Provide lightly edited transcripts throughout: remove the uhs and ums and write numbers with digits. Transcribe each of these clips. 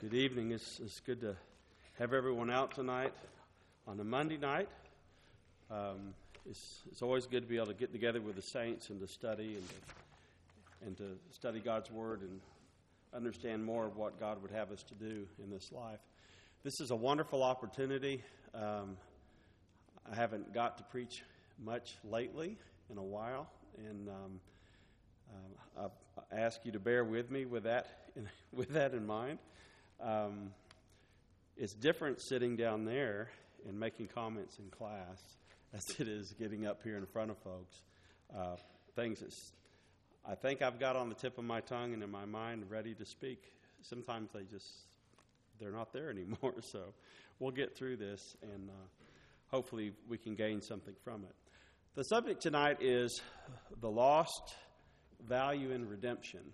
Good evening. It's good to have everyone out tonight on a Monday night. It's always good to be able to get together with the saints and to study and to study God's Word and understand more of what God would have us to do in this life. This is a wonderful opportunity. I haven't got to preach much lately in a while, and I ask you to bear with me with that in mind. It's different sitting down there and making comments in class as it is getting up here in front of folks. Things that I think I've got on the tip of my tongue and in my mind ready to speak. Sometimes they're not there anymore. So we'll get through this and hopefully we can gain something from it. The subject tonight is the lost value in redemption.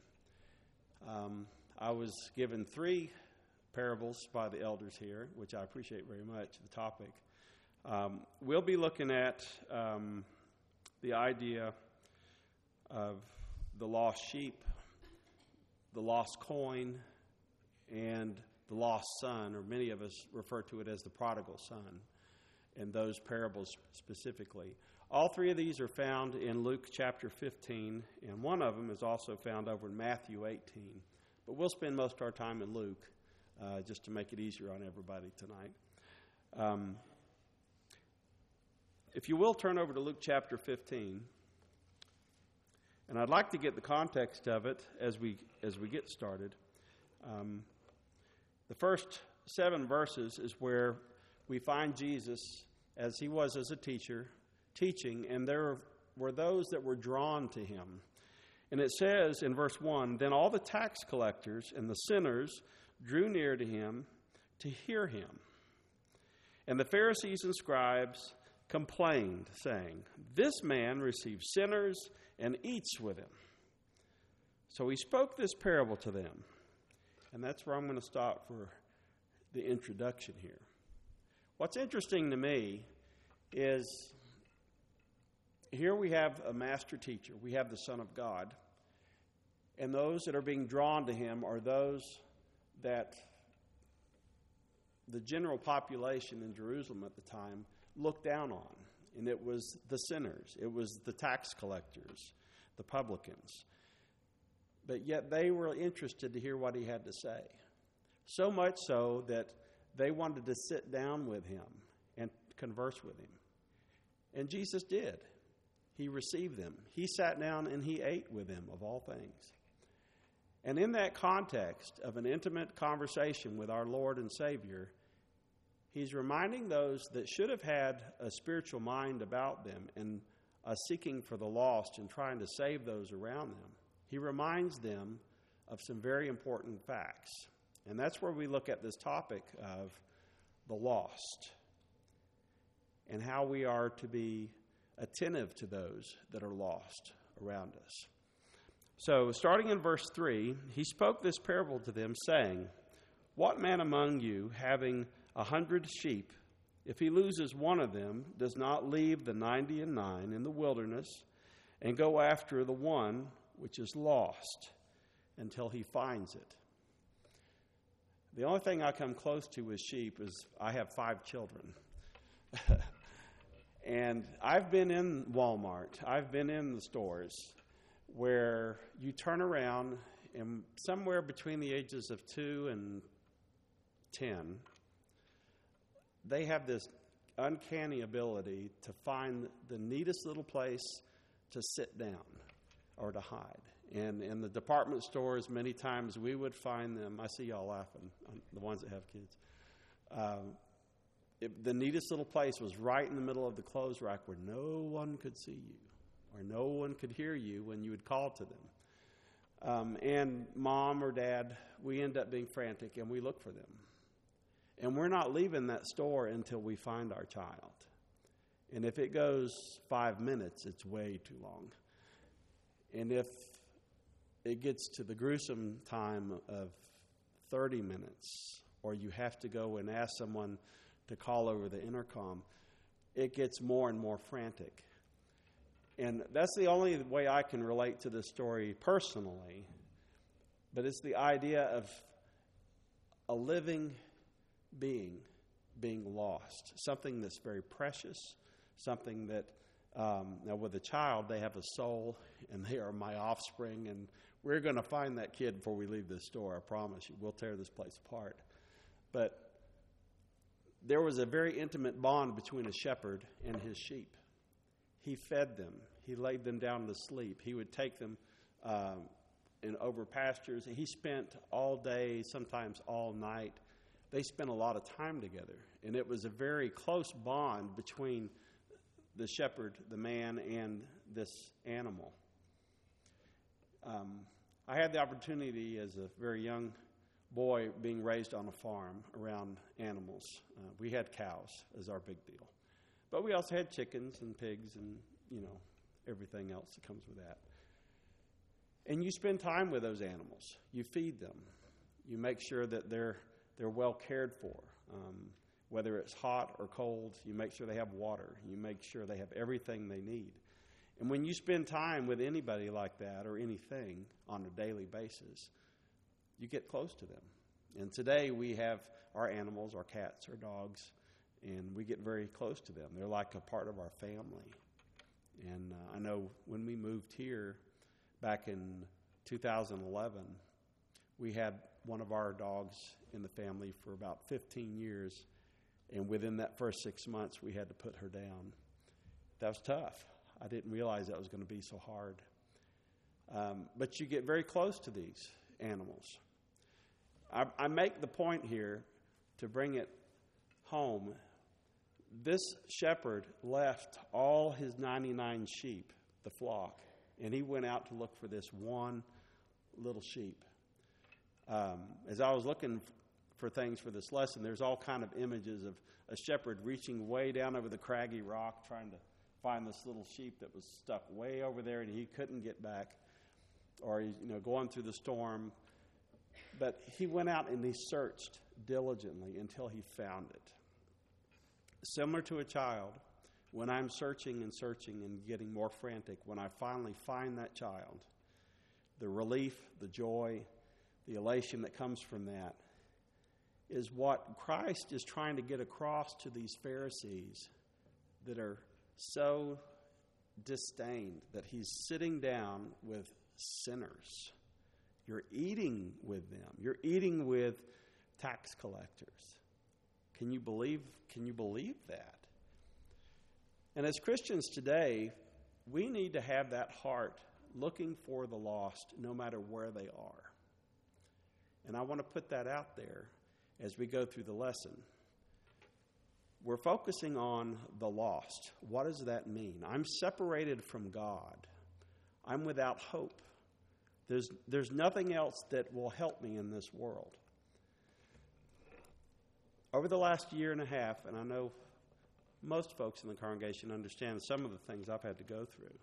I was given 3 parables by the elders here, which I appreciate very much, the topic. We'll be looking at the idea of the lost sheep, the lost coin, and the lost son, or many of us refer to it as the prodigal son, and those parables specifically. All 3 of these are found in Luke chapter 15, and one of them is also found over in Matthew 18. But we'll spend most of our time in Luke, just to make it easier on everybody tonight. If you will, turn over to Luke chapter 15. And I'd like to get the context of it as we get started. The first 7 verses is where we find Jesus as he was as a teacher, teaching, and there were those that were drawn to him. And it says in verse 1, "Then all the tax collectors and the sinners drew near to him to hear him. And the Pharisees and scribes complained, saying, 'This man receives sinners and eats with them.' So he spoke this parable to them." And that's where I'm going to stop for the introduction here. What's interesting to me is here we have a master teacher. We have the Son of God. And those that are being drawn to him are those that the general population in Jerusalem at the time looked down on. And it was the sinners. It was the tax collectors, the publicans. But yet they were interested to hear what he had to say. So much so that they wanted to sit down with him and converse with him. And Jesus did. He received them. He sat down and he ate with them, of all things. And in that context of an intimate conversation with our Lord and Savior, he's reminding those that should have had a spiritual mind about them and a seeking for the lost and trying to save those around them. He reminds them of some very important facts. And that's where we look at this topic of the lost and how we are to be attentive to those that are lost around us. So, starting in verse 3, he spoke this parable to them, saying, "What man among you, having 100 sheep, if he loses one of them, does not leave the 99 in the wilderness and go after the one which is lost until he finds it?" The only thing I come close to with sheep is I have 5 children. And I've been in Walmart, I've been in the stores where you turn around and somewhere between the ages of 2 and 10, they have this uncanny ability to find the neatest little place to sit down or to hide. And in the department stores, many times we would find them. I see y'all laughing, the ones that have kids. The neatest little place was right in the middle of the clothes rack where no one could see you or no one could hear you when you would call to them. And mom or dad, we end up being frantic and we look for them. And we're not leaving that store until we find our child. And if it goes 5 minutes, it's way too long. And if it gets to the gruesome time of 30 minutes, or you have to go and ask someone to call over the intercom, it gets more and more frantic. And that's the only way I can relate to this story personally. But it's the idea of a living being lost, something that's very precious, something that, now with a child, they have a soul, and they are my offspring, and we're going to find that kid before we leave this store, I promise you. We'll tear this place apart. But there was a very intimate bond between a shepherd and his sheep. He fed them. He laid them down to sleep. He would take them in over pastures. He spent all day, sometimes all night. They spent a lot of time together. And it was a very close bond between the shepherd, the man, and this animal. I had the opportunity as a very young boy being raised on a farm around animals. We had cows as our big deal. But we also had chickens and pigs and, everything else that comes with that. And you spend time with those animals. You feed them. You make sure that they're well cared for. Whether it's hot or cold, you make sure they have water. You make sure they have everything they need. And when you spend time with anybody like that or anything on a daily basis, you get close to them. And today we have our animals, our cats, our dogs, and we get very close to them. They're like a part of our family. And I know when we moved here back in 2011, we had one of our dogs in the family for about 15 years. And within that first 6 months, we had to put her down. That was tough. I didn't realize that was going to be so hard. But you get very close to these animals. I make the point here to bring it home. This shepherd left all his 99 sheep, the flock, and he went out to look for this one little sheep. As I was looking for things for this lesson, there's all kind of images of a shepherd reaching way down over the craggy rock trying to find this little sheep that was stuck way over there and he couldn't get back, or going through the storm. But he went out and he searched diligently until he found it. Similar to a child, when I'm searching and searching and getting more frantic, when I finally find that child, the relief, the joy, the elation that comes from that is what Christ is trying to get across to these Pharisees that are so disdained that he's sitting down with sinners. You're eating with them. You're eating with tax collectors. Can you believe that? And as Christians today, we need to have that heart looking for the lost no matter where they are. And I want to put that out there as we go through the lesson. We're focusing on the lost. What does that mean? I'm separated from God. I'm without hope. There's nothing else that will help me in this world. Over the last year and a half, and I know most folks in the congregation understand some of the things I've had to go through.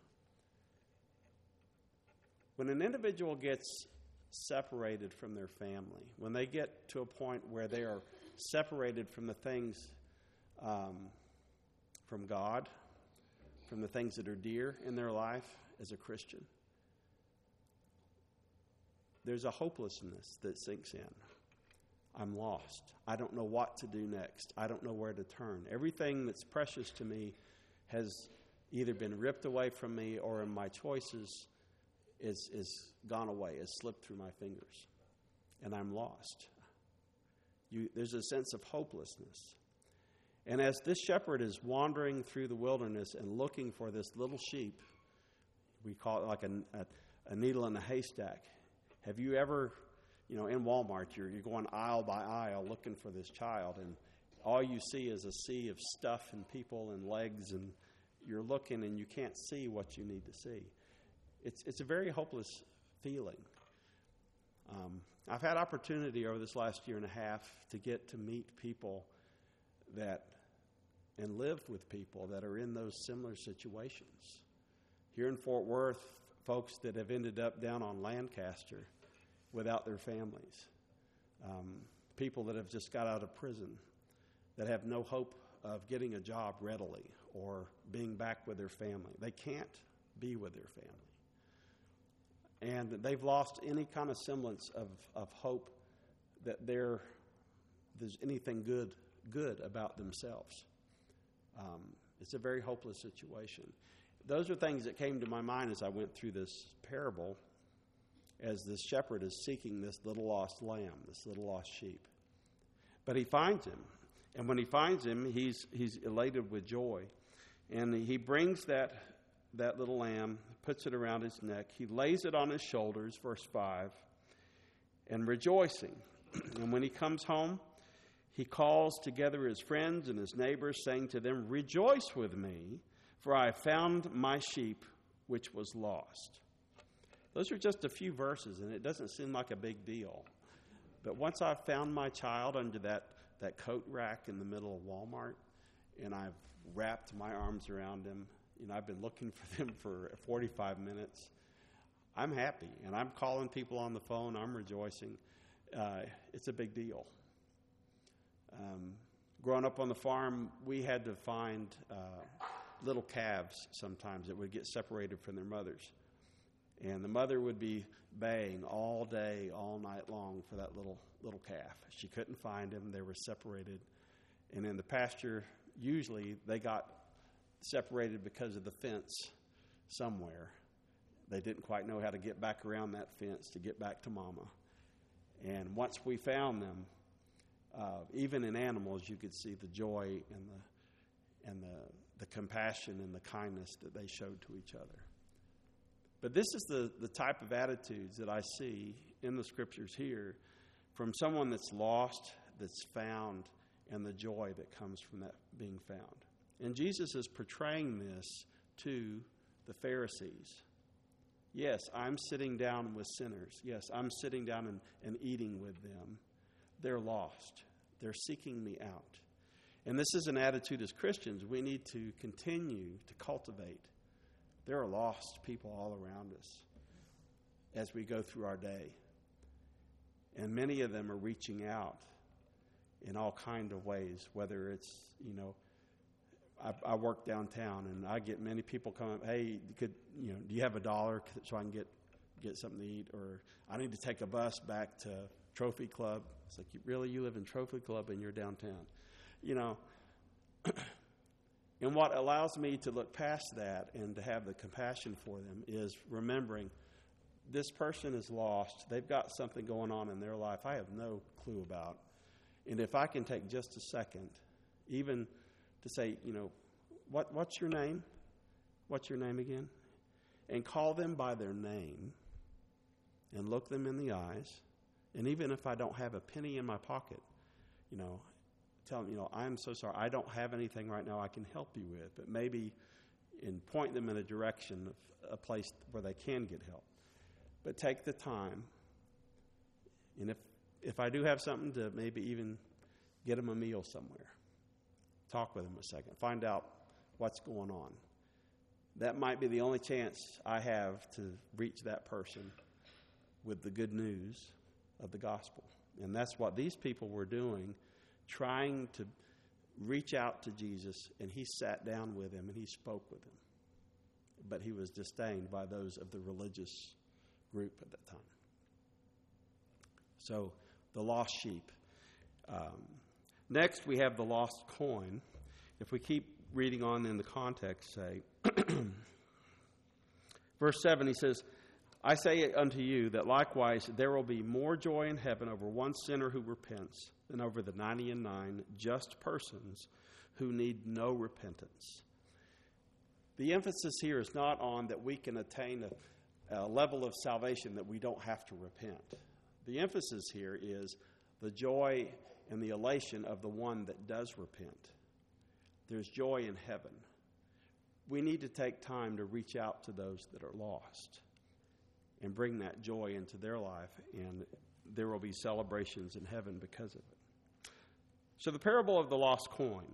When an individual gets separated from their family, when they get to a point where they are separated from the things from God, from the things that are dear in their life as a Christian, there's a hopelessness that sinks in. I'm lost. I don't know what to do next. I don't know where to turn. Everything that's precious to me has either been ripped away from me or in my choices is gone away, has slipped through my fingers, and I'm lost. There's a sense of hopelessness. And as this shepherd is wandering through the wilderness and looking for this little sheep, we call it like a needle in a haystack. Have you ever, in Walmart, you're going aisle by aisle looking for this child, and all you see is a sea of stuff and people and legs, and you're looking and you can't see what you need to see. It's a very hopeless feeling. I've had opportunity over this last year and a half to get to meet people and live with people that are in those similar situations. Here in Fort Worth, folks that have ended up down on Lancaster without their families. People that have just got out of prison that have no hope of getting a job readily or being back with their family. They can't be with their family. And they've lost any kind of semblance of hope that their there's anything good about themselves. It's a very hopeless situation. Those are things that came to my mind as I went through this parable, as this shepherd is seeking this little lost lamb, this little lost sheep. But he finds him. And when he finds him, he's elated with joy. And he brings that little lamb, puts it around his neck. He lays it on his shoulders, verse 5, and rejoicing. And when he comes home, he calls together his friends and his neighbors, saying to them, "Rejoice with me, for I have found my sheep which was lost." Those are just a few verses, and it doesn't seem like a big deal. But once I've found my child under that coat rack in the middle of Walmart, and I've wrapped my arms around him, I've been looking for them for 45 minutes, I'm happy. And I'm calling people on the phone. I'm rejoicing. It's a big deal. Growing up on the farm, we had to find little calves sometimes that would get separated from their mothers. And the mother would be baying all day, all night long for that little calf. She couldn't find him. They were separated. And in the pasture, usually they got separated because of the fence somewhere. They didn't quite know how to get back around that fence to get back to mama. And once we found them, even in animals, you could see the joy and the compassion and the kindness that they showed to each other. But this is the type of attitudes that I see in the scriptures here from someone that's lost, that's found, and the joy that comes from that being found. And Jesus is portraying this to the Pharisees. Yes, I'm sitting down with sinners. Yes, I'm sitting down and eating with them. They're lost. They're seeking me out. And this is an attitude as Christians we need to continue to cultivate. There are lost people all around us as we go through our day. And many of them are reaching out in all kinds of ways, whether it's, I work downtown and I get many people coming, "Hey, do you have $1 so I can get something to eat?" Or, "I need to take a bus back to Trophy Club." It's like, really? You live in Trophy Club and you're downtown? And what allows me to look past that and to have the compassion for them is remembering this person is lost. They've got something going on in their life I have no clue about. And if I can take just a second, even to say, what's your name? What's your name again? And call them by their name and look them in the eyes. And even if I don't have a penny in my pocket, tell them, "I'm so sorry. I don't have anything right now I can help you with." But maybe point them in a direction of a place where they can get help. But take the time. And if I do have something to maybe even get them a meal somewhere, talk with them a second. Find out what's going on. That might be the only chance I have to reach that person with the good news of the gospel. And that's what these people were doing, trying to reach out to Jesus, and he sat down with him and he spoke with him. But he was disdained by those of the religious group at that time. So, the lost sheep. Next, we have the lost coin. If we keep reading on in the context, say, verse 7, he says, "I say unto you that likewise there will be more joy in heaven over one sinner who repents than over the 99 just persons who need no repentance." The emphasis here is not on that we can attain a level of salvation that we don't have to repent. The emphasis here is the joy and the elation of the one that does repent. There's joy in heaven. We need to take time to reach out to those that are lost and bring that joy into their life, and there will be celebrations in heaven because of it. So the parable of the lost coin.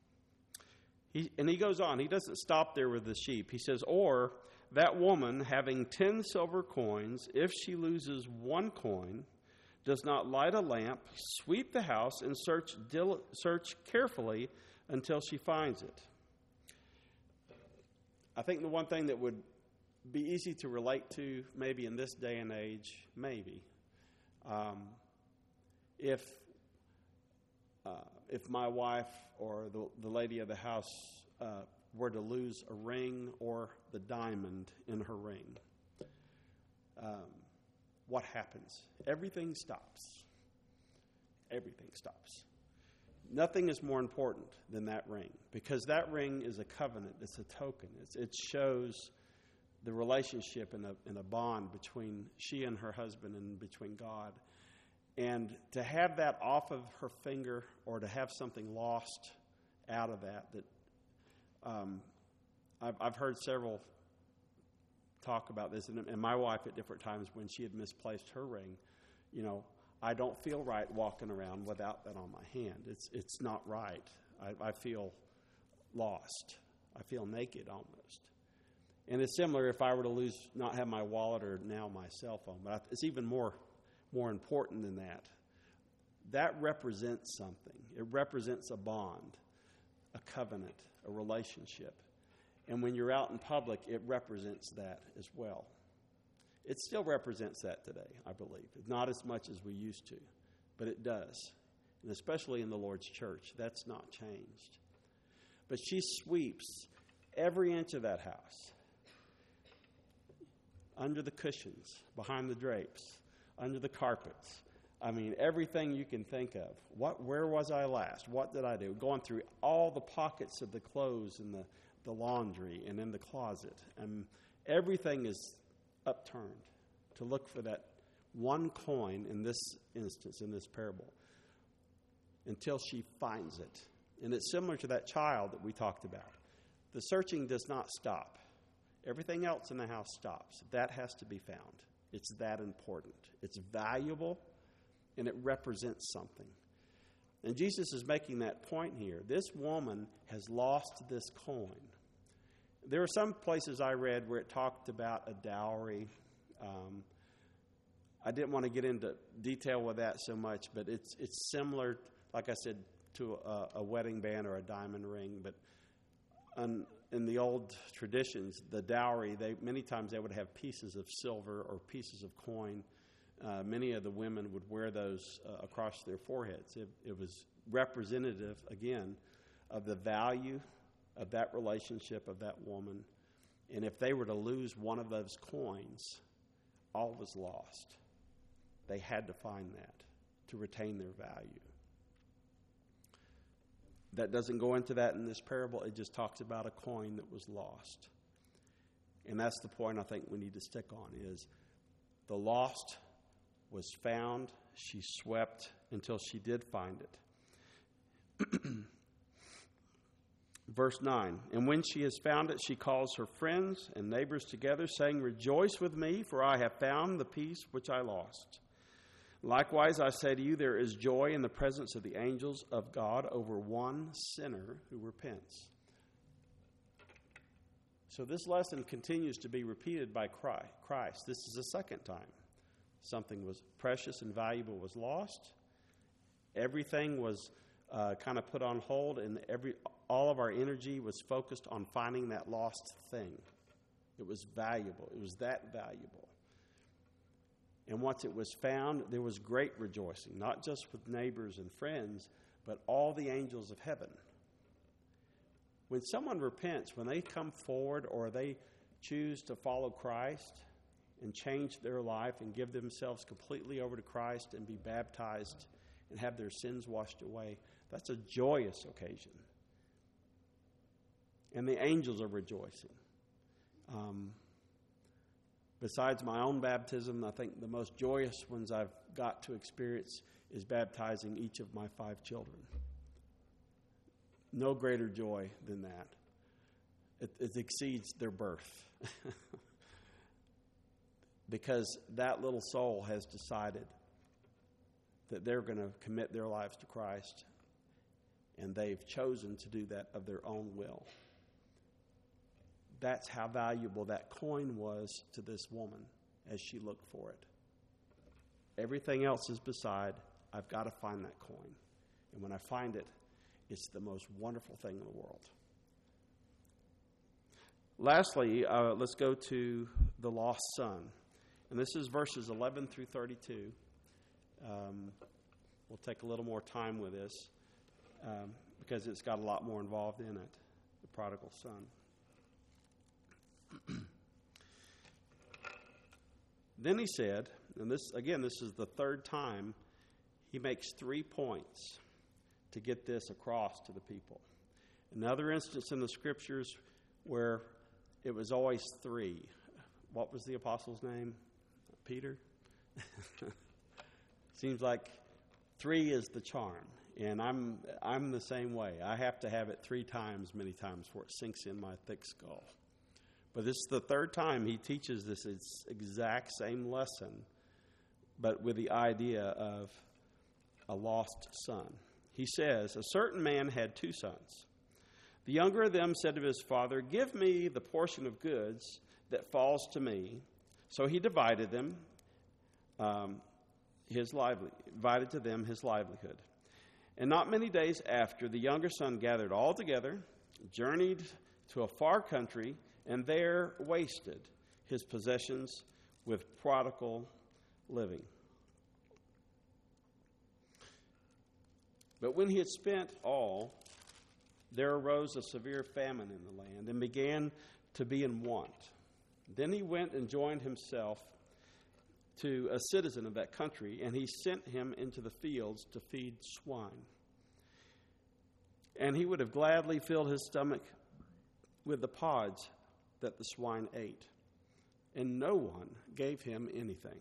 He goes on. He doesn't stop there with the sheep. He says, "Or that woman having 10 silver coins, if she loses one coin, does not light a lamp, sweep the house, and search carefully until she finds it." I think the one thing that would be easy to relate to maybe in this day and age, if if my wife or the lady of the house were to lose a ring or the diamond in her ring, what happens? Everything stops. Everything stops. Nothing is more important than that ring, because that ring is a covenant. It's a token. It shows the relationship and a bond between she and her husband and between God. And to have that off of her finger, or to have something lost out of that I've heard several talk about this, and my wife at different times when she had misplaced her ring, I don't feel right walking around without that on my hand. It's not right. I feel lost. I feel naked almost. And it's similar if I were to not have my wallet or now my cell phone. But it's even more important than that. That represents something. It represents a bond, a covenant, a relationship. And when you're out in public, it represents that as well. It still represents that today, I believe. Not as much as we used to, but it does. And especially in the Lord's church, that's not changed. But she sweeps every inch of that house. Under the cushions, behind the drapes, under the carpets. I mean, everything you can think of. Where was I last? What did I do? Going through all the pockets of the clothes in the laundry and in the closet. And everything is upturned to look for that one coin in this instance, in this parable, until she finds it. And it's similar to that child that we talked about. The searching does not stop. Everything else in the house stops. That has to be found. It's that important. It's valuable, and it represents something. And Jesus is making that point here. This woman has lost this coin. There are some places I read where it talked about a dowry. I didn't want to get into detail with that so much, but it's similar, like I said, to a wedding band or a diamond ring. But in the old traditions, the dowry, many times they would have pieces of silver or pieces of coin. Many of the women would wear those across their foreheads. It was representative, again, of the value of that relationship of that woman. And if they were to lose one of those coins, all was lost. They had to find that to retain their value. That doesn't go into that in this parable. It just talks about a coin that was lost. And that's the point I think we need to stick on, is the lost was found. She swept until she did find it. Verse 9, and when she has found it, she calls her friends and neighbors together, saying, rejoice with me, for I have found the piece which I lost. Likewise, I say to you, there is joy in the presence of the angels of God over one sinner who repents. So this lesson continues to be repeated by Christ. This is the second time. Something was precious and valuable was lost. Everything was kind of put on hold, and all of our energy was focused on finding that lost thing. It was valuable. It was that valuable. And once it was found, there was great rejoicing, not just with neighbors and friends, but all the angels of heaven. When someone repents, when they come forward or they choose to follow Christ and change their life and give themselves completely over to Christ and be baptized and have their sins washed away, that's a joyous occasion. And the angels are rejoicing. Besides my own baptism, I think the most joyous ones I've got to experience is baptizing each of my 5 children. No greater joy than that. It exceeds their birth. Because that little soul has decided that they're going to commit their lives to Christ, and they've chosen to do that of their own will. That's how valuable that coin was to this woman as she looked for it. Everything else is beside. I've got to find that coin. And when I find it, it's the most wonderful thing in the world. Lastly, let's go to the lost son. And this is verses 11 through 32. We'll take a little more time with this. because it's got a lot more involved in it, the prodigal son. Then he said, and this is the third time he makes 3 points to get this across to the people. Another instance in the scriptures where it was always 3. What was the apostle's name? Peter? Seems like 3 is the charm. And I'm the same way. I have to have it 3 times, many times, before it sinks in my thick skull. But this is the third time he teaches this exact same lesson, but with the idea of a lost son. He says, a certain man had 2 sons. The younger of them said to his father, give me the portion of goods that falls to me. So he divided them, divided to them his livelihood. And not many days after, the younger son gathered all together, journeyed to a far country, and there wasted his possessions with prodigal living. But when he had spent all, there arose a severe famine in the land and began to be in want. Then he went and joined himself to a citizen of that country, and he sent him into the fields to feed swine. And he would have gladly filled his stomach with the pods that the swine ate, and no one gave him anything.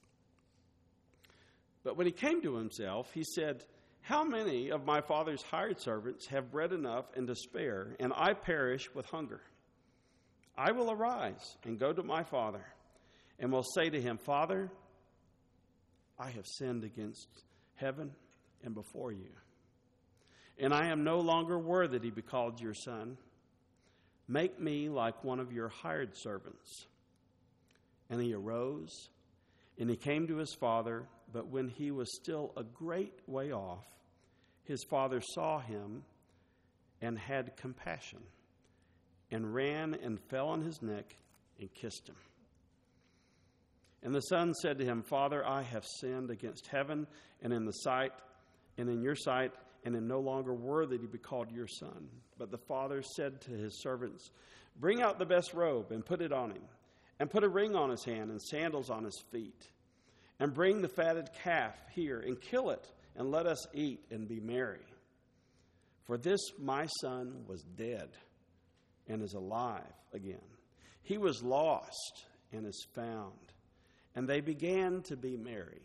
But when he came to himself, he said, how many of my father's hired servants have bread enough and to spare, and I perish with hunger? I will arise and go to my father, and will say to him, Father, I have sinned against heaven and before you, and I am no longer worthy to be called your son. Make me like one of your hired servants. And he arose, and he came to his father, but when he was still a great way off, his father saw him and had compassion, and ran and fell on his neck and kissed him. And the son said to him, Father, I have sinned against heaven and in your sight, and am no longer worthy to be called your son. But the father said to his servants, bring out the best robe and put it on him, and put a ring on his hand and sandals on his feet. And bring the fatted calf here and kill it, and let us eat and be merry. For this my son was dead and is alive again. He was lost and is found. And they began to be merry.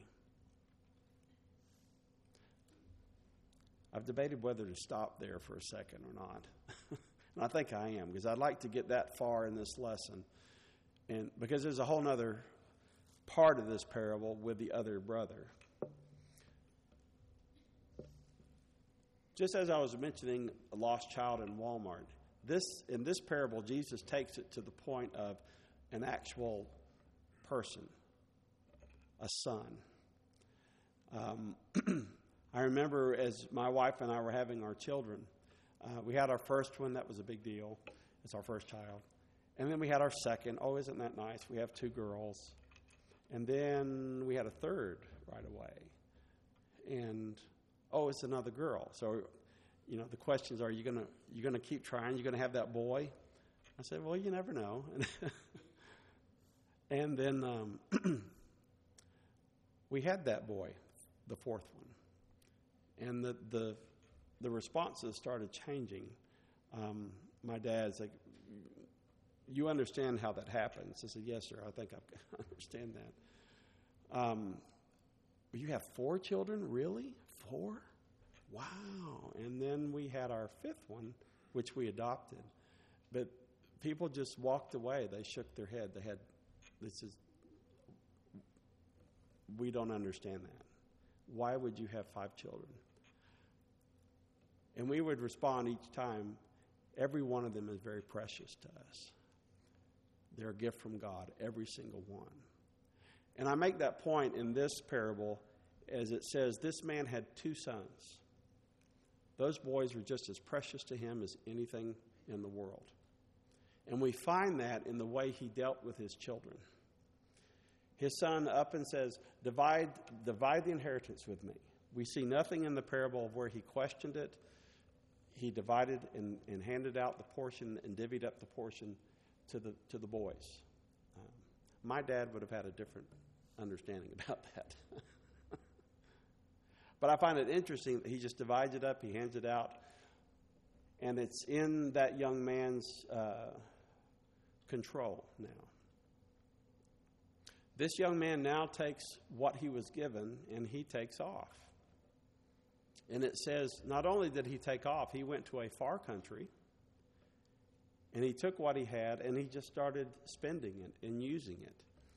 I've debated whether to stop there for a second or not. And I think I am, because I'd like to get that far in this lesson. And because there's a whole other part of this parable with the other brother. Just as I was mentioning a lost child in Walmart, in this parable, Jesus takes it to the point of an actual person, a son. I remember as my wife and I were having our children, we had our first one. That was a big deal. It's our first child. And then we had our second. Oh, isn't that nice? We have 2 girls. And then we had a third right away. And, oh, it's another girl. So, the questions are, you gonna keep trying? You gonna have that boy? I said, well, you never know. And then we had that boy, the 4th one. And the responses started changing. My dad's like, you understand how that happens? I said, yes, sir, I think I understand that. You have 4 children? Really? 4? Wow. And then we had our 5th one, which we adopted. But people just walked away. They shook their head. We don't understand that. Why would you have 5 children? And we would respond each time, every one of them is very precious to us. They're a gift from God, every single one. And I make that point in this parable as it says, this man had 2 sons. Those boys were just as precious to him as anything in the world. And we find that in the way he dealt with his children. His son up and says, divide the inheritance with me. We see nothing in the parable of where he questioned it, he divided and handed out the portion and divvied up the portion to the boys. My dad would have had a different understanding about that. But I find it interesting that he just divides it up, he hands it out, and it's in that young man's control now. This young man now takes what he was given and he takes off. And it says, not only did he take off, he went to a far country and he took what he had and he just started spending it and using it.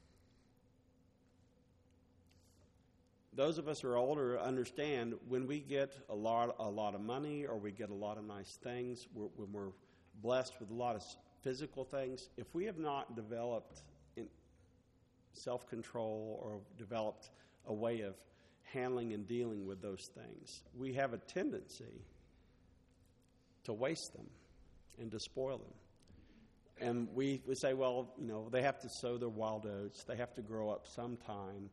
Those of us who are older understand when we get a lot of money or we get a lot of nice things, when we're blessed with a lot of physical things, if we have not developed self-control or developed a way of handling and dealing with those things, we have a tendency to waste them and to spoil them. And we say, well, they have to sow their wild oats. They have to grow up sometime.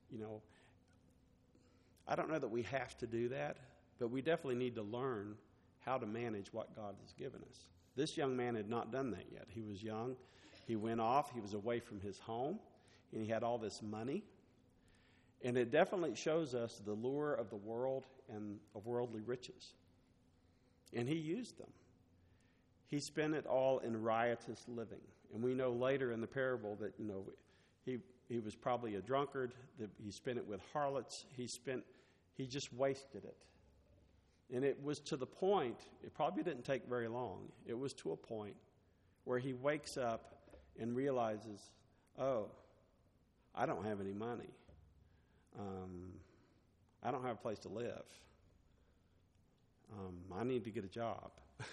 I don't know that we have to do that, but we definitely need to learn how to manage what God has given us. This young man had not done that yet. He was young. He went off. He was away from his home, and he had all this money. And it definitely shows us the lure of the world and of worldly riches. And he used them. He spent it all in riotous living. And we know later in the parable that, he was probably a drunkard, that he spent it with harlots, he just wasted it. And it was to the point, it probably didn't take very long, it was to a point where he wakes up and realizes, oh, I don't have any money. I don't have a place to live. I need to get a job.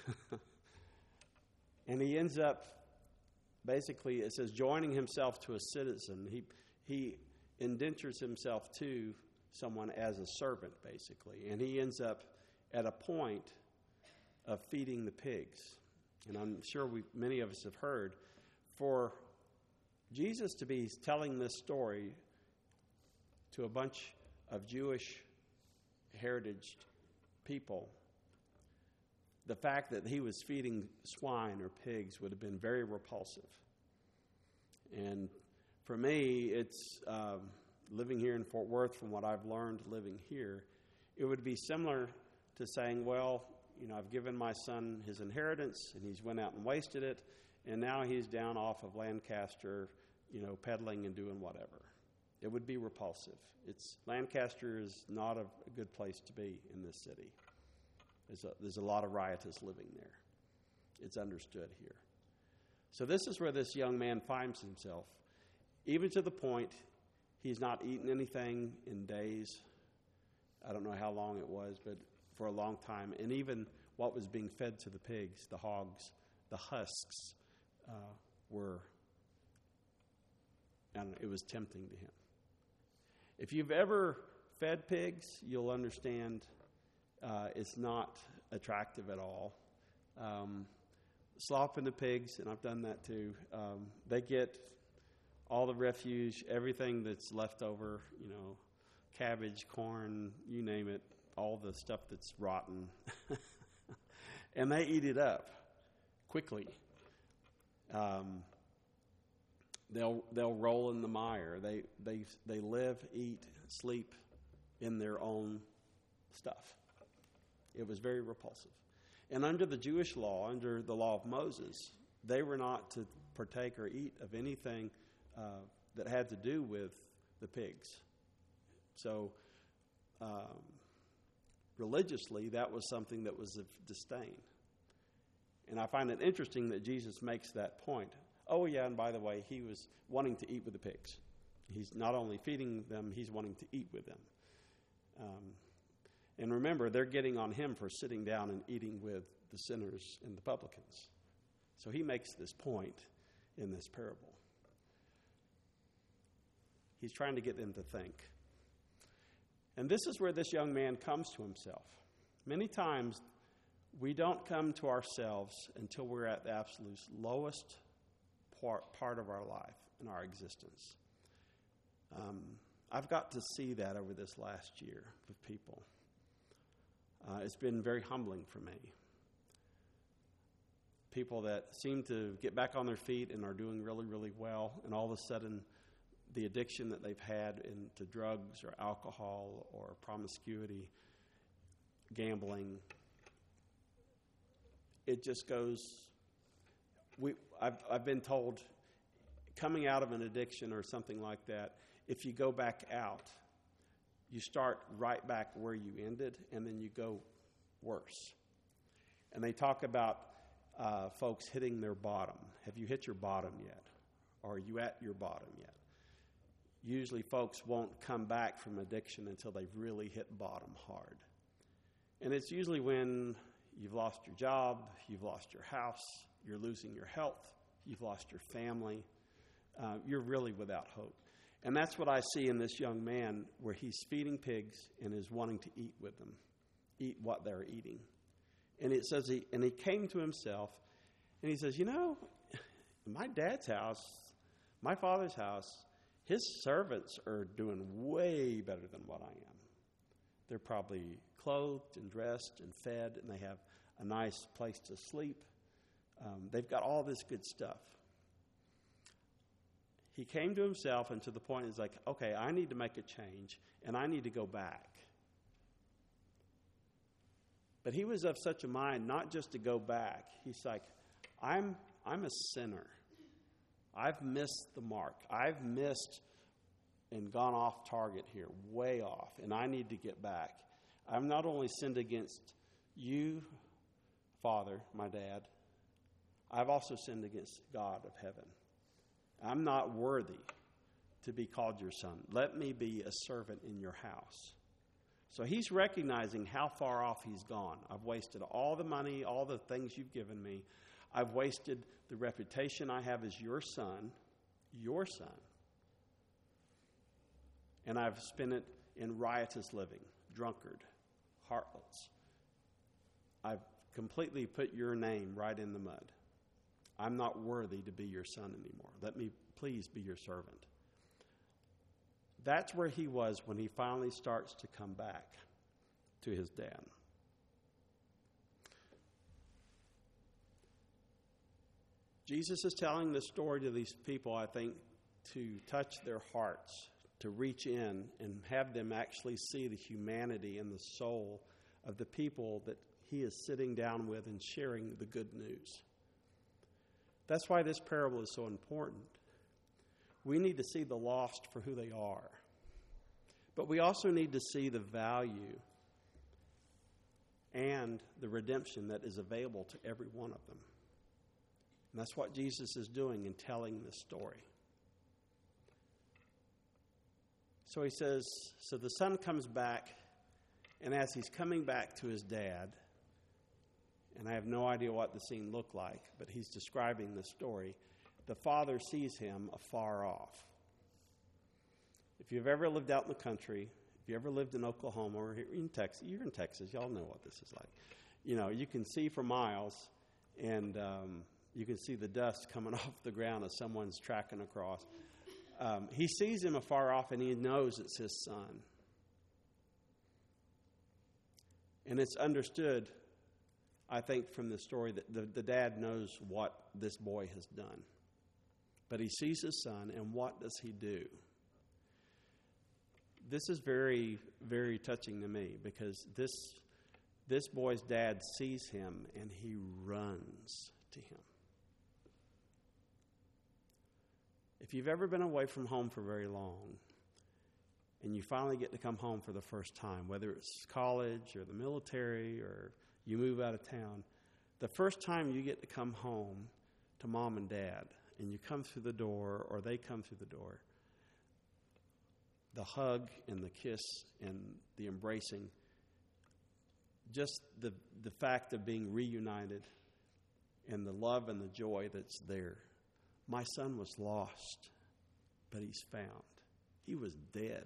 And he ends up, basically, it says, joining himself to a citizen. He indentures himself to someone as a servant, basically. And he ends up at a point of feeding the pigs. And I'm sure many of us have heard, for Jesus to be telling this story to a bunch of Jewish heritage people, the fact that he was feeding swine or pigs would have been very repulsive. And for me, it's living here in Fort Worth, from what I've learned living here, it would be similar to saying, well, I've given my son his inheritance and he's went out and wasted it, and now he's down off of Lancaster, peddling and doing whatever. It would be repulsive. Lancaster is not a good place to be in this city. There's a lot of riotous living there. It's understood here. So this is where this young man finds himself, even to the point he's not eaten anything in days. I don't know how long it was, but for a long time. And even what was being fed to the pigs, the hogs, the husks, it was tempting to him. If you've ever fed pigs, you'll understand it's not attractive at all. Slopping the pigs, and I've done that too, they get all the refuse, everything that's left over, cabbage, corn, you name it, all the stuff that's rotten. And they eat it up quickly. They'll roll in the mire. They live, eat, sleep in their own stuff. It was very repulsive. And under the Jewish law, under the law of Moses, they were not to partake or eat of anything that had to do with the pigs. So religiously, that was something that was of disdain. And I find it interesting that Jesus makes that point. Oh, yeah, and by the way, he was wanting to eat with the pigs. He's not only feeding them, he's wanting to eat with them. And remember, they're getting on him for sitting down and eating with the sinners and the publicans. So he makes this point in this parable. He's trying to get them to think. And this is where this young man comes to himself. Many times, we don't come to ourselves until we're at the absolute lowest part of our life and our existence. I've got to see that over this last year with people. It's been very humbling for me. people that seem to get back on their feet and are doing really, really well, and all of a sudden the addiction that they've had into drugs or alcohol or promiscuity, gambling, it just goes. I've been told, coming out of an addiction or something like that, if you go back out, you start right back where you ended, and then you go worse. And they talk about folks hitting their bottom. Have you hit your bottom yet? Or are you at your bottom yet? Usually folks won't come back from addiction until they've really hit bottom hard. And it's usually when you've lost your job, you've lost your house, you're losing your health, you've lost your family, you're really without hope. And that's what I see in this young man, where he's feeding pigs and is wanting to eat with them, eat what they're eating. And it says he came to himself, and he says, my dad's house, my father's house, his servants are doing way better than what I am. They're probably clothed and dressed and fed, and they have a nice place to sleep. They've got all this good stuff. He came to himself, and to the point is like, okay, I need to make a change, and I need to go back. But he was of such a mind not just to go back. He's like, I'm a sinner. I've missed the mark. I've missed and gone off target here, way off, and I need to get back. I've not only sinned against you, Father, my dad, I've also sinned against God of heaven. I'm not worthy to be called your son. Let me be a servant in your house. So he's recognizing how far off he's gone. I've wasted all the money, all the things you've given me. I've wasted the reputation I have as your son. And I've spent it in riotous living, drunkard, heartless. I've completely put your name right in the mud. I'm not worthy to be your son anymore. Let me please be your servant. That's where he was when he finally starts to come back to his dad. Jesus is telling this story to these people, I think, to touch their hearts, to reach in and have them actually see the humanity and the soul of the people that he is sitting down with and sharing the good news. That's why this parable is so important. We need to see the lost for who they are. But we also need to see the value and the redemption that is available to every one of them. And that's what Jesus is doing in telling this story. So he says, so the son comes back, and as he's coming back to his dad, and I have no idea what the scene looked like, but he's describing the story, the father sees him afar off. If you've ever lived out in the country, if you ever lived in Oklahoma or in Texas, you're in Texas, y'all know what this is like. You can see for miles, and you can see the dust coming off the ground as someone's tracking across. He sees him afar off, and he knows it's his son. And it's understood, I think, from the story that the dad knows what this boy has done. But he sees his son, and what does he do? This is very, very touching to me, because this boy's dad sees him, and he runs to him. If you've ever been away from home for very long, and you finally get to come home for the first time, whether it's college or the military or you move out of town, the first time you get to come home to mom and dad, and you come through the door or they come through the door, the hug and the kiss and the embracing, just the fact of being reunited and the love and the joy that's there. My son was lost, but he's found. He was dead.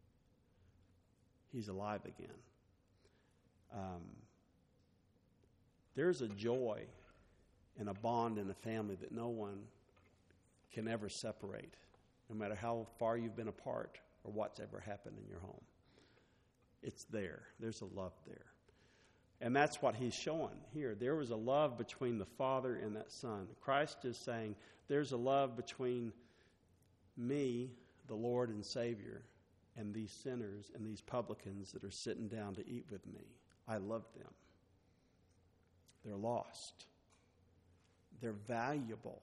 He's alive again. There's a joy and a bond in a family that no one can ever separate, no matter how far you've been apart or what's ever happened in your home. It's there. There's a love there. And that's what he's showing here. There was a love between the Father and that Son. Christ is saying, there's a love between me, the Lord and Savior, and these sinners and these publicans that are sitting down to eat with me. I love them. They're lost. They're valuable.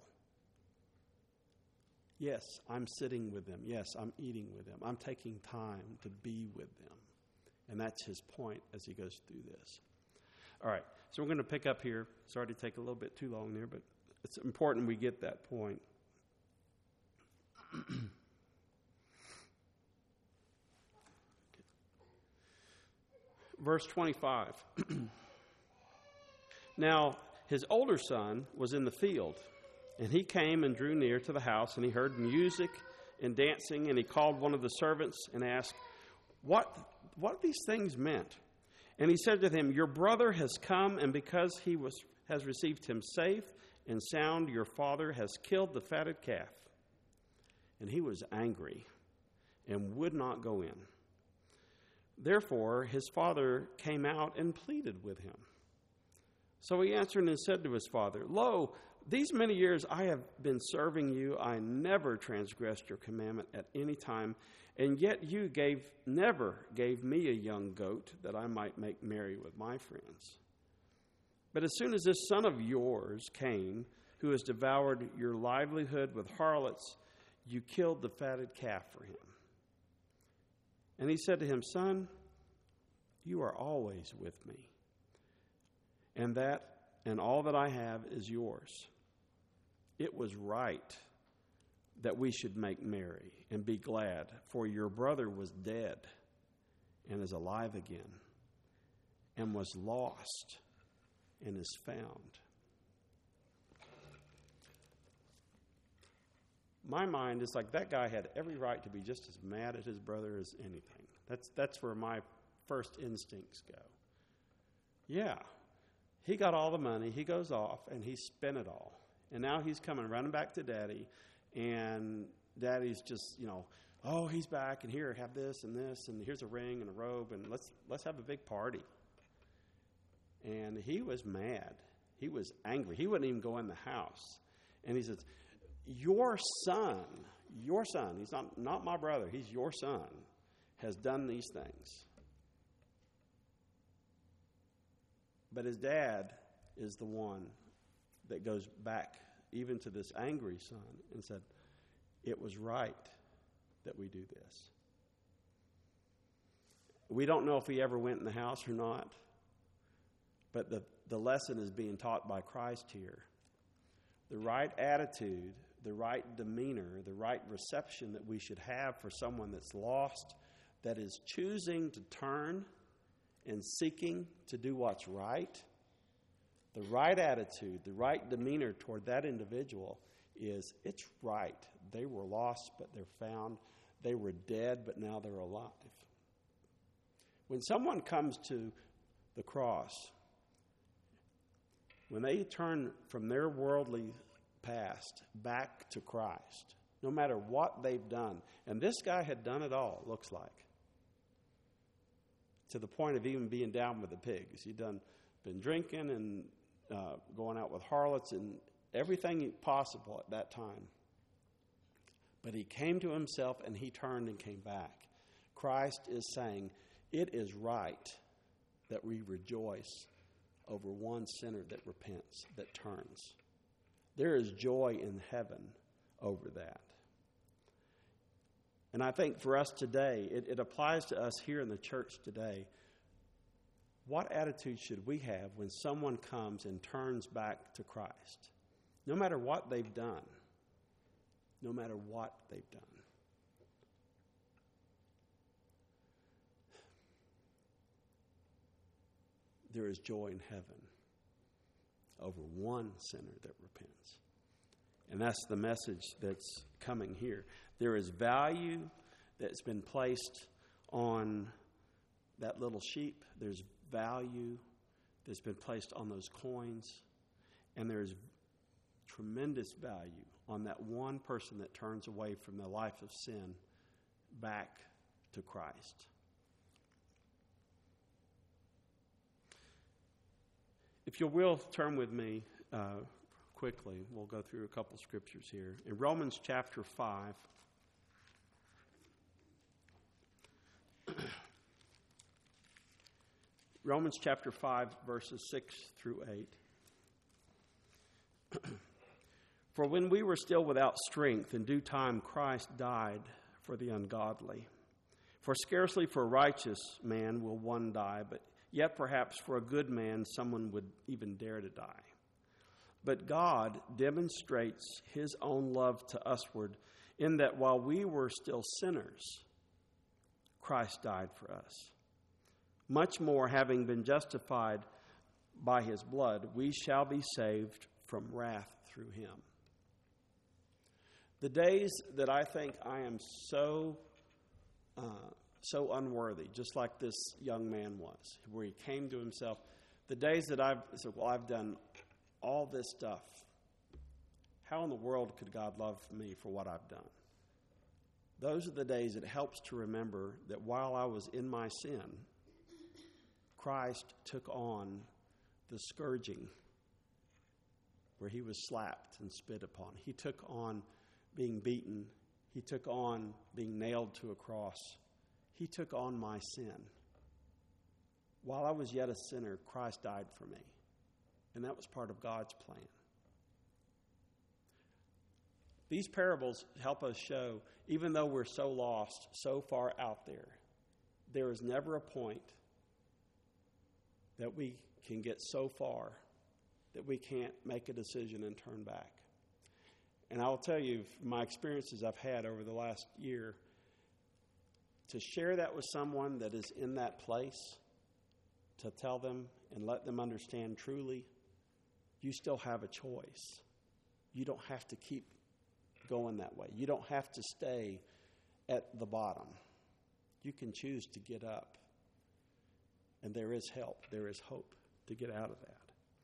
Yes, I'm sitting with them. Yes, I'm eating with them. I'm taking time to be with them. And that's his point as he goes through this. All right, so we're going to pick up here. Sorry to take a little bit too long there, but it's important we get that point. Verse 25. Now, his older son was in the field, and he came and drew near to the house, and he heard music and dancing, and he called one of the servants and asked, what these things meant. And he said to him, your brother has come, and because he has received him safe and sound, your father has killed the fatted calf. And he was angry and would not go in. Therefore his father came out and pleaded with him. So he answered and said to his father, lo, these many years I have been serving you. I never transgressed your commandment at any time, and yet you never gave me a young goat that I might make merry with my friends. But as soon as this son of yours came, who has devoured your livelihood with harlots, you killed the fatted calf for him. And he said to him, son, you are always with me, and all that I have is yours. It was right that we should make merry and be glad, for your brother was dead and is alive again, and was lost and is found. My mind is like, that guy had every right to be just as mad at his brother as anything. That's where my first instincts go. Yeah, he got all the money, he goes off, and he spent it all. And now he's coming running back to Daddy, and Daddy's just, oh, he's back, and here, have this, and here's a ring and a robe, and let's have a big party. And he was mad. He was angry. He wouldn't even go in the house. And he says, your son, he's not my brother, he's your son, has done these things. But his dad is the one that goes back even to this angry son and said, it was right that we do this. We don't know if he ever went in the house or not, but the lesson is being taught by Christ here. The right attitude, the right demeanor, the right reception that we should have for someone that's lost, that is choosing to turn and seeking to do what's right, the right attitude, the right demeanor toward that individual is, it's right. They were lost, but they're found. They were dead, but now they're alive. When someone comes to the cross, when they turn from their worldly past back to Christ, no matter what they've done, and this guy had done it all, it looks like, to the point of even being down with the pigs. He'd been drinking and going out with harlots and everything possible at that time. But he came to himself and he turned and came back. Christ is saying, it is right that we rejoice over one sinner that repents, that turns. There is joy in heaven over that. And I think for us today, it applies to us here in the church today. What attitude should we have when someone comes and turns back to Christ? No matter what they've done. No matter what they've done. There is joy in heaven over one sinner that repents. And that's the message that's coming here. There is value that's been placed on that little sheep. There's value that's been placed on those coins. And there's tremendous value on that one person that turns away from the life of sin back to Christ. If you will, turn with me quickly. We'll go through a couple scriptures here. In Romans chapter 5, Romans chapter 5, verses 6 through 8. For when we were still without strength, in due time Christ died for the ungodly. For scarcely for a righteous man will one die, but yet perhaps for a good man someone would even dare to die. But God demonstrates his own love to usward, in that while we were still sinners, Christ died for us. Much more, having been justified by his blood, we shall be saved from wrath through him. The days that I think I am so unworthy, just like this young man was, where he came to himself, the days that I've said, well, I've done all this stuff. How in the world could God love me for what I've done? Those are the days it helps to remember that while I was in my sin, Christ took on the scourging where he was slapped and spit upon. He took on being beaten. He took on being nailed to a cross. He took on my sin. While I was yet a sinner, Christ died for me. And that was part of God's plan. These parables help us show, even though we're so lost, so far out there is never a point that we can get so far that we can't make a decision and turn back. And I'll tell you, from my experiences I've had over the last year, to share that with someone that is in that place, to tell them and let them understand truly, you still have a choice. You don't have to keep going that way. You don't have to stay at the bottom. You can choose to get up. And there is help. There is hope to get out of that.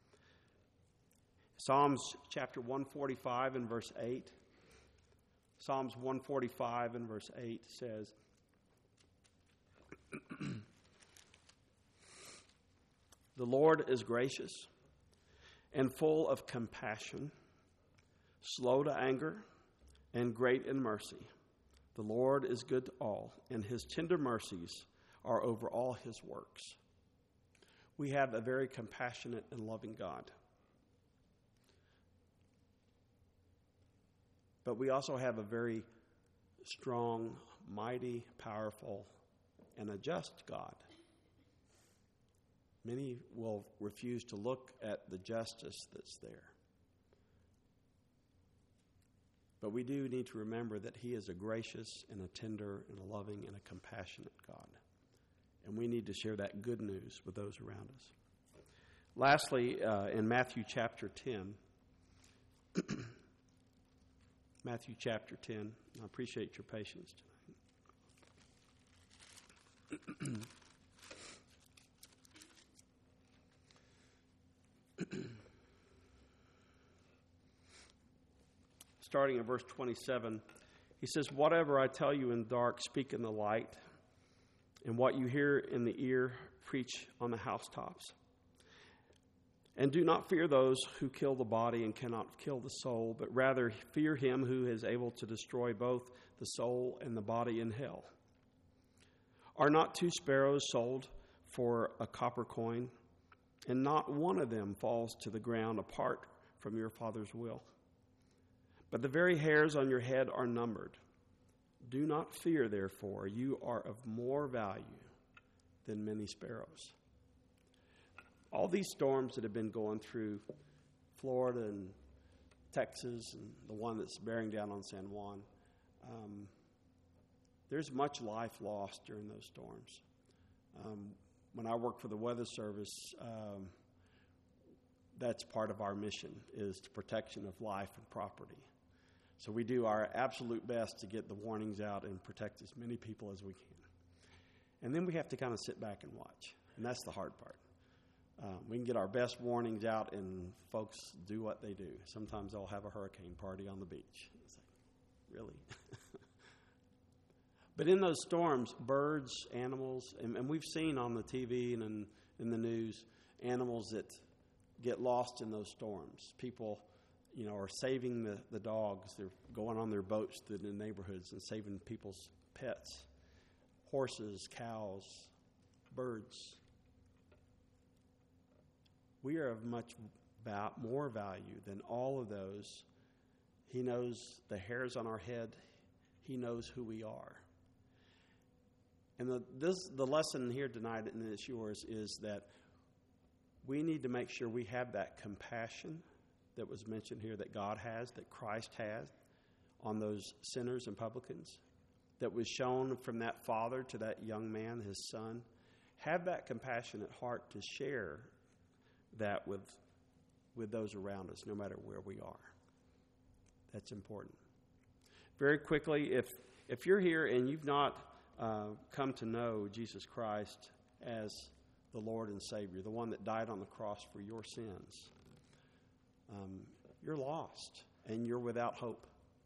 Psalms chapter 145 and verse 8. Psalms 145 and verse 8 says, The Lord is gracious and full of compassion, slow to anger, and great in mercy. The Lord is good to all, and his tender mercies are over all his works. We have a very compassionate and loving God. But we also have a very strong, mighty, powerful, and a just God. Many will refuse to look at the justice that's there. But we do need to remember that he is a gracious and a tender and a loving and a compassionate God. And we need to share that good news with those around us. Lastly, in Matthew chapter 10, Matthew chapter 10, I appreciate your patience tonight. Starting in verse 27, he says, Whatever I tell you in dark, speak in the light, and what you hear in the ear, preach on the housetops. And do not fear those who kill the body and cannot kill the soul, but rather fear him who is able to destroy both the soul and the body in hell. Are not 2 sparrows sold for a copper coin, and not one of them falls to the ground apart from your Father's will? But the very hairs on your head are numbered. Do not fear, therefore, you are of more value than many sparrows. All these storms that have been going through Florida and Texas and the one that's bearing down on San Juan, there's much life lost during those storms. When I work for the Weather Service, that's part of our mission, is the protection of life and property. So we do our absolute best to get the warnings out and protect as many people as we can. And then we have to kind of sit back and watch, and that's the hard part. We can get our best warnings out, and folks do what they do. Sometimes they'll have a hurricane party on the beach. It's like, really? But in those storms, birds, animals, and we've seen on the TV and in the news, animals that get lost in those storms. People, are saving the dogs. They're going on their boats through the neighborhoods and saving people's pets, horses, cows, birds. We are of much more value than all of those. He knows the hairs on our head. He knows who we are. And the lesson here tonight, and it's yours, is that we need to make sure we have that compassion that was mentioned here that God has, that Christ has on those sinners and publicans, that was shown from that father to that young man, his son. Have that compassionate heart to share that with those around us, no matter where we are. That's important. Very quickly, if you're here and you've not come to know Jesus Christ as the Lord and Savior, the one that died on the cross for your sins, you're lost and you're without hope.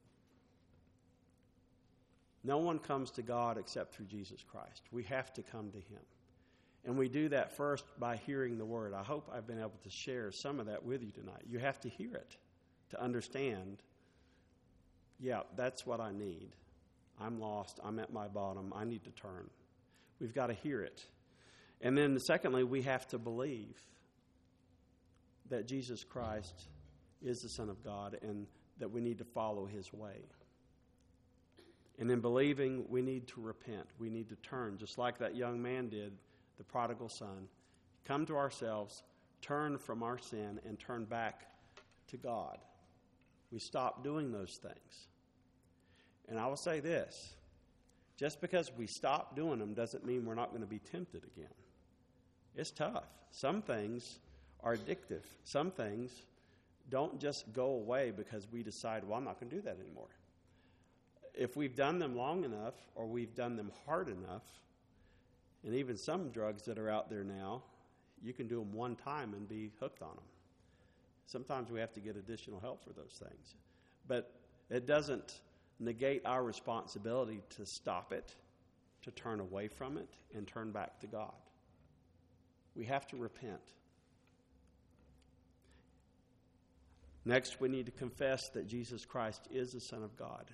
No one comes to God except through Jesus Christ. We have to come to Him. And we do that first by hearing the Word. I hope I've been able to share some of that with you tonight. You have to hear it to understand, that's what I need. I'm lost. I'm at my bottom. I need to turn. We've got to hear it. And then secondly, we have to believe that Jesus Christ is the Son of God and that we need to follow His way. And in believing, we need to repent. We need to turn, just like that young man did, the prodigal son. Come to ourselves, turn from our sin, and turn back to God. We stop doing those things. And I will say this, just because we stop doing them doesn't mean we're not going to be tempted again. It's tough. Some things are addictive. Some things don't just go away because we decide, I'm not going to do that anymore. If we've done them long enough or we've done them hard enough, and even some drugs that are out there now, you can do them one time and be hooked on them. Sometimes we have to get additional help for those things. But it doesn't negate our responsibility to stop it, to turn away from it, and turn back to God. We have to repent. Next, we need to confess that Jesus Christ is the Son of God.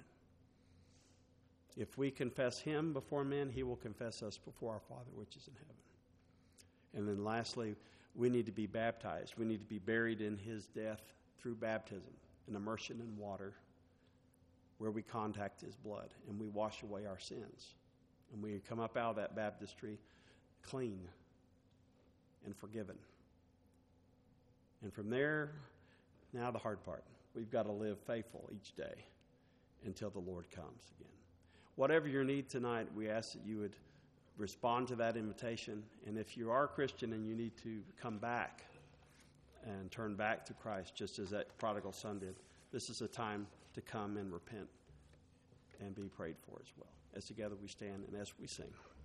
If we confess Him before men, He will confess us before our Father which is in heaven. And then lastly, we need to be baptized. We need to be buried in His death through baptism, an immersion in water where we contact His blood and we wash away our sins. And we come up out of that baptistry clean and forgiven. And from there, now the hard part. We've got to live faithful each day until the Lord comes again. Whatever your need tonight, we ask that you would respond to that invitation. And if you are a Christian and you need to come back and turn back to Christ, just as that prodigal son did, this is a time to come and repent and be prayed for as well. As together we stand and as we sing.